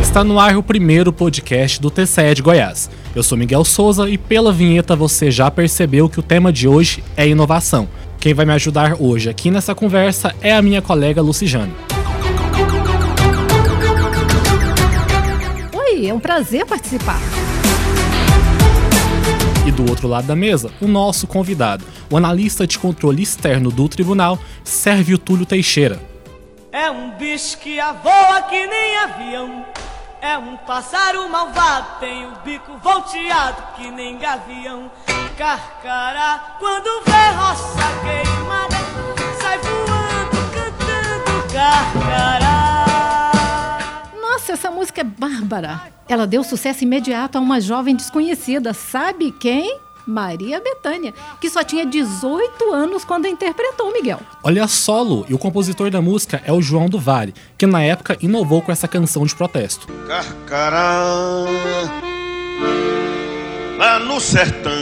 Está no ar o primeiro podcast do TCE de Goiás. Eu sou Miguel Souza e pela vinheta você já percebeu que o tema de hoje é inovação. Quem vai me ajudar hoje aqui nessa conversa é a minha colega Lucijane. Oi, é um prazer participar. E do outro lado da mesa, o nosso convidado, o analista de controle externo do tribunal, Sérvio Túlio Teixeira. É um bicho que voa que nem avião. É um pássaro malvado, tem o bico volteado que nem gavião. Carcará, quando vê roça queimada, sai voando, cantando carcará. Nossa, essa música é bárbara. Ela deu sucesso imediato a uma jovem desconhecida. Sabe quem? Maria Bethânia, que só tinha 18 anos quando a interpretou, Miguel. Olha só, Lu, e o compositor da música é o João do Vale, que na época inovou com essa canção de protesto. Carcará, lá no sertão.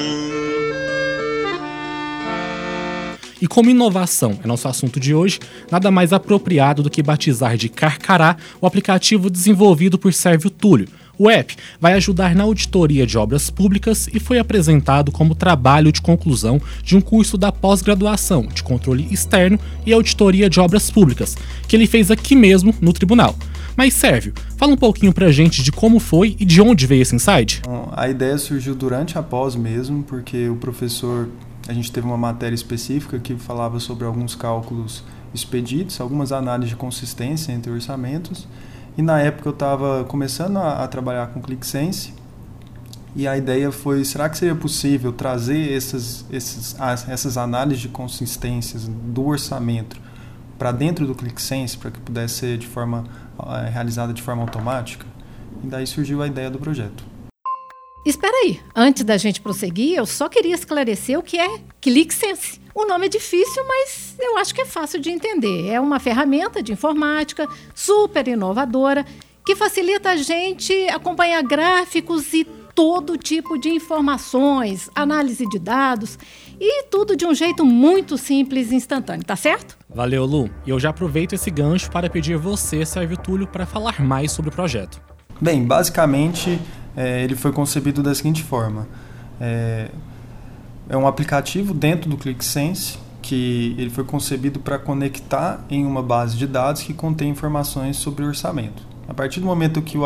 E como inovação é nosso assunto de hoje, nada mais apropriado do que batizar de Carcará o aplicativo desenvolvido por Sérvio Túlio. O app vai ajudar na auditoria de obras públicas e foi apresentado como trabalho de conclusão de um curso da pós-graduação de controle externo e auditoria de obras públicas, que ele fez aqui mesmo no tribunal. Mas Sérvio, fala um pouquinho pra gente de como foi e de onde veio esse insight. A ideia surgiu durante a pós mesmo, porque o professor, a gente teve uma matéria específica que falava sobre alguns cálculos expedidos, algumas análises de consistência entre orçamentos. E na época eu estava começando a trabalhar com ClickSense e a ideia foi, será que seria possível trazer essas análises de consistências do orçamento para dentro do ClickSense, para que pudesse ser realizada de forma automática? E daí surgiu a ideia do projeto. Espera aí, antes da gente prosseguir, eu só queria esclarecer o que é ClickSense. O nome é difícil, mas eu acho que é fácil de entender. É uma ferramenta de informática super inovadora que facilita a gente acompanhar gráficos e todo tipo de informações, análise de dados e tudo de um jeito muito simples e instantâneo, tá certo? Valeu, Lu. E eu já aproveito esse gancho para pedir você, Sérvio Túlio, para falar mais sobre o projeto. Bem, basicamente ele foi concebido da seguinte forma. É um aplicativo dentro do ClickSense que ele foi concebido para conectar em uma base de dados que contém informações sobre orçamento. A partir do momento que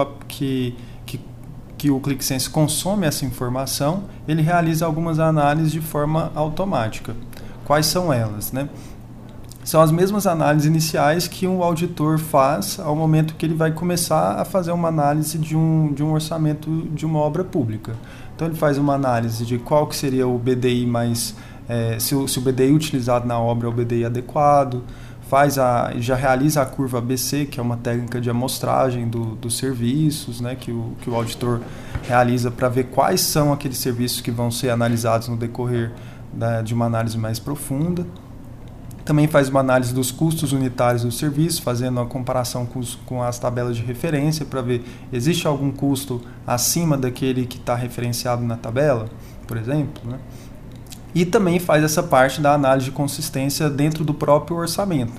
o ClickSense consome essa informação, ele realiza algumas análises de forma automática. Quais são elas, né? São as mesmas análises iniciais que um auditor faz ao momento que ele vai começar a fazer uma análise de um orçamento de uma obra pública. Então ele faz uma análise de qual que seria o BDI se o BDI utilizado na obra é o BDI adequado, já realiza a curva ABC, que é uma técnica de amostragem dos serviços, né, que o auditor realiza para ver quais são aqueles serviços que vão ser analisados no decorrer de uma análise mais profunda. Também faz uma análise dos custos unitários do serviço, fazendo uma comparação com as tabelas de referência para ver existe algum custo acima daquele que está referenciado na tabela, por exemplo, né? E também faz essa parte da análise de consistência dentro do próprio orçamento.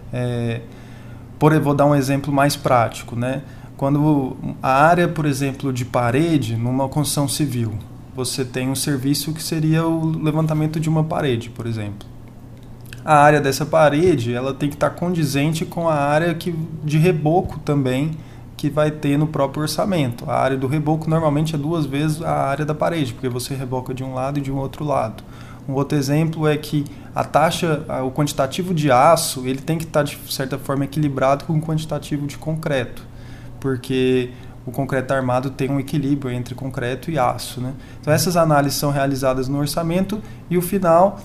Vou dar um exemplo mais prático, né? Quando a área, por exemplo, de parede, numa construção civil, você tem um serviço que seria o levantamento de uma parede, por exemplo. A área dessa parede ela tem que estar condizente com a área de reboco também que vai ter no próprio orçamento. A área do reboco normalmente é 2 vezes a área da parede, porque você reboca de um lado e de um outro lado. Um outro exemplo é que o quantitativo de aço ele tem que estar de certa forma equilibrado com o quantitativo de concreto, porque o concreto armado tem um equilíbrio entre concreto e aço, né? Então essas análises são realizadas no orçamento e o final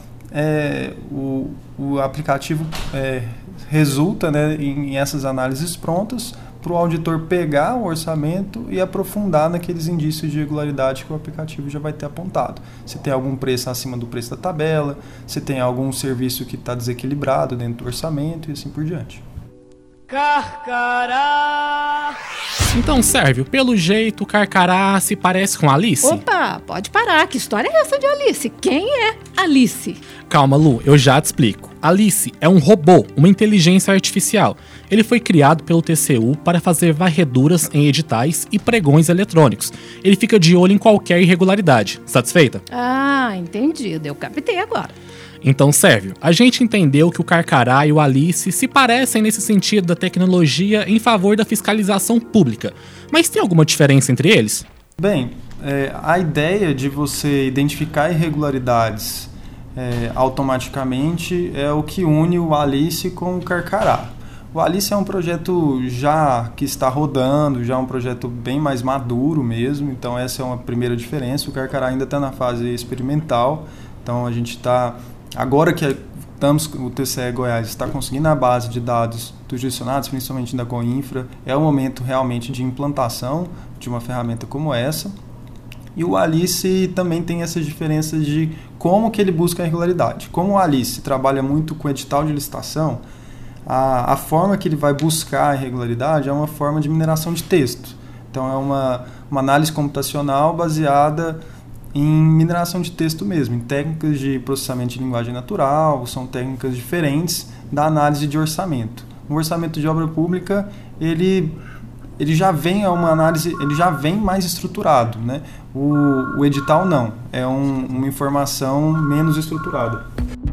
o aplicativo resulta, né, em essas análises prontas para o auditor pegar o orçamento e aprofundar naqueles indícios de irregularidade que o aplicativo já vai ter apontado. Se tem algum preço acima do preço da tabela, se tem algum serviço que está desequilibrado dentro do orçamento e assim por diante. Carcará. Então, Sérvio, pelo jeito, Carcará se parece com Alice? Opa, pode parar. Que história é essa de Alice? Quem é Alice? Calma, Lu, eu já te explico. Alice é um robô, uma inteligência artificial. Ele foi criado pelo TCU para fazer varreduras em editais e pregões eletrônicos. Ele fica de olho em qualquer irregularidade. Satisfeita? Ah, entendido. Eu captei agora. Então, Sérvio, a gente entendeu que o Carcará e o Alice se parecem nesse sentido da tecnologia em favor da fiscalização pública. Mas tem alguma diferença entre eles? Bem, a ideia de você identificar irregularidades automaticamente é o que une o Alice com o Carcará. O Alice é um projeto já que está rodando, já é um projeto bem mais maduro mesmo, então essa é uma primeira diferença. O Carcará ainda está na fase experimental, então a gente está... Agora que o TCE Goiás está conseguindo a base de dados dos gestionados, principalmente da Goinfra, é o momento realmente de implantação de uma ferramenta como essa. E o Alice também tem essas diferenças de como que ele busca a regularidade. Como o Alice trabalha muito com edital de licitação, a forma que ele vai buscar a irregularidade é uma forma de mineração de texto. Então é uma análise computacional baseada em mineração de texto mesmo, em técnicas de processamento de linguagem natural, são técnicas diferentes da análise de orçamento. O orçamento de obra pública, ele já vem a uma análise, ele já vem mais estruturado, né? O edital não, é uma informação menos estruturada.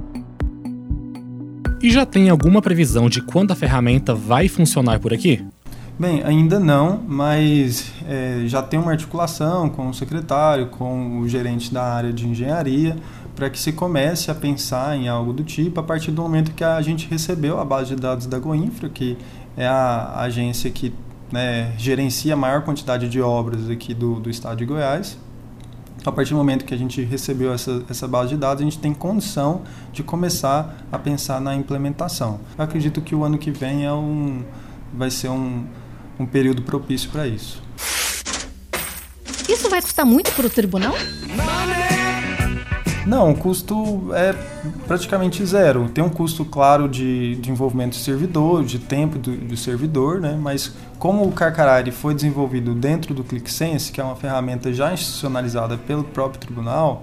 E já tem alguma previsão de quando a ferramenta vai funcionar por aqui? Bem, ainda não, mas já tem uma articulação com o secretário, com o gerente da área de engenharia, para que se comece a pensar em algo do tipo a partir do momento que a gente recebeu a base de dados da Goinfra, que é a agência que gerencia a maior quantidade de obras aqui do estado de Goiás. A partir do momento que a gente recebeu essa base de dados, a gente tem condição de começar a pensar na implementação. Eu acredito que o ano que vem vai ser um período propício para isso. Isso vai custar muito para o tribunal? Não, o custo é praticamente zero. Tem um custo, claro, de envolvimento do servidor, de tempo do servidor, né? Mas como o Carcará foi desenvolvido dentro do ClickSense, que é uma ferramenta já institucionalizada pelo próprio tribunal,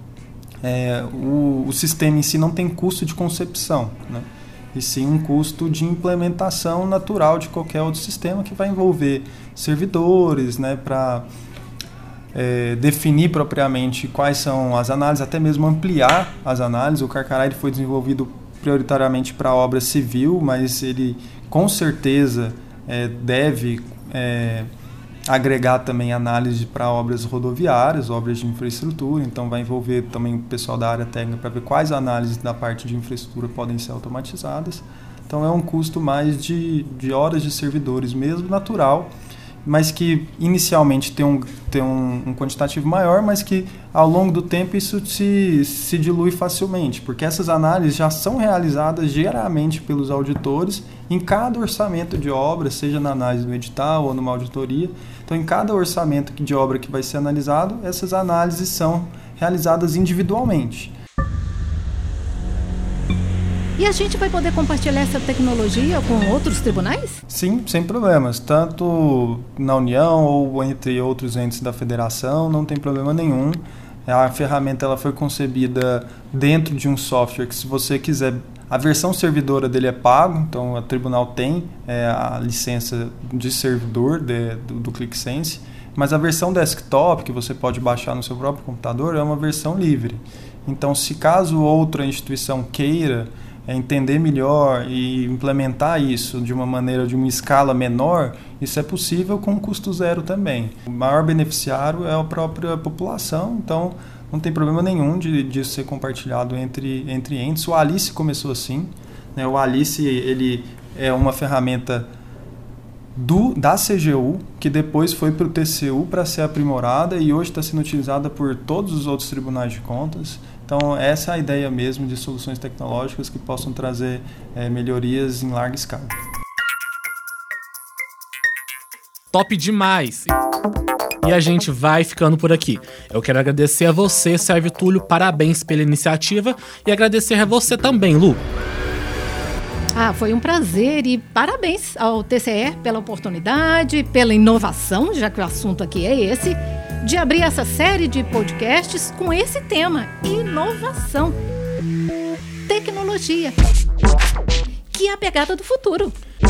o sistema em si não tem custo de concepção, né? E sim um custo de implementação natural de qualquer outro sistema que vai envolver servidores, né, para definir propriamente quais são as análises, até mesmo ampliar as análises. O Carcará foi desenvolvido prioritariamente para a obra civil, mas ele com certeza deve agregar também análise para obras rodoviárias, obras de infraestrutura, então vai envolver também o pessoal da área técnica para ver quais análises da parte de infraestrutura podem ser automatizadas. Então é um custo mais de horas de servidores mesmo, natural, mas que inicialmente tem um quantitativo maior, mas que ao longo do tempo isso se dilui facilmente, porque essas análises já são realizadas diariamente pelos auditores em cada orçamento de obra, seja na análise do edital ou numa auditoria. Então, em cada orçamento de obra que vai ser analisado, essas análises são realizadas individualmente. E a gente vai poder compartilhar essa tecnologia com outros tribunais? Sim, sem problemas. Tanto na União ou entre outros entes da federação, não tem problema nenhum. A ferramenta ela foi concebida dentro de um software que, se você quiser, a versão servidora dele é pago, então o tribunal tem a licença de servidor do ClickSense, mas a versão desktop, que você pode baixar no seu próprio computador, é uma versão livre. Então, se caso outra instituição queira entender melhor e implementar isso de uma escala menor, isso é possível com custo zero também. O maior beneficiário é a própria população, então não tem problema nenhum de ser compartilhado entre entes. O Alice começou assim, né? O Alice ele é uma ferramenta da CGU, que depois foi para o TCU para ser aprimorada e hoje está sendo utilizada por todos os outros tribunais de contas. Então, essa é a ideia mesmo de soluções tecnológicas que possam trazer melhorias em larga escala. Top demais! E a gente vai ficando por aqui. Eu quero agradecer a você, Sérvio Túlio, parabéns pela iniciativa, e agradecer a você também, Lu. Foi um prazer e parabéns ao TCE pela oportunidade, pela inovação, já que o assunto aqui é esse, de abrir essa série de podcasts com esse tema, inovação, tecnologia, que é a pegada do futuro.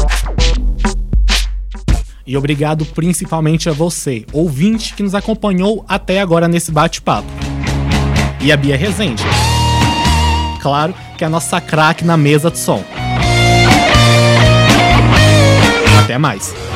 E obrigado principalmente a você, ouvinte, que nos acompanhou até agora nesse bate-papo. E a Bia Rezende. Claro que é a nossa craque na mesa de som. Até mais.